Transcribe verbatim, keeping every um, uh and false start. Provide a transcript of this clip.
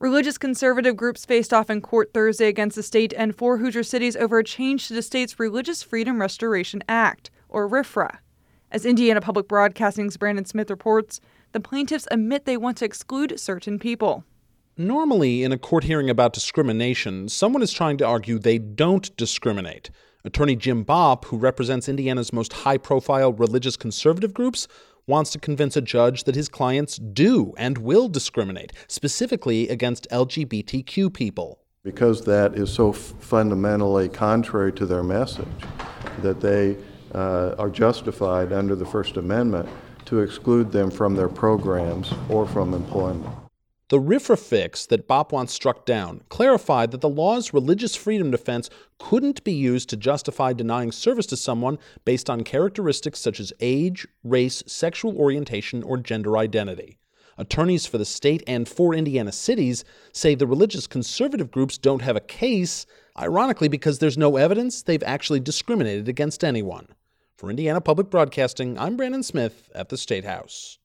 Religious conservative groups faced off in court Thursday against the state and four Hoosier cities over a change to the state's Religious Freedom Restoration Act, or RFRA. As Indiana Public Broadcasting's Brandon Smith reports, the plaintiffs admit they want to exclude certain people. Normally, in a court hearing about discrimination, someone is trying to argue they don't discriminate. Attorney Jim Bopp, who represents Indiana's most high-profile religious conservative groups, wants to convince a judge that his clients do and will discriminate, specifically against L G B T Q people. Because that is so f- fundamentally contrary to their message, that they uh, are justified under the First Amendment to exclude them from their programs or from employment. The RFRA fix that Bopp wants struck down clarified that the law's religious freedom defense couldn't be used to justify denying service to someone based on characteristics such as age, race, sexual orientation, or gender identity. Attorneys for the state and four Indiana cities say the religious conservative groups don't have a case, ironically because there's no evidence they've actually discriminated against anyone. For Indiana Public Broadcasting, I'm Brandon Smith at the State House.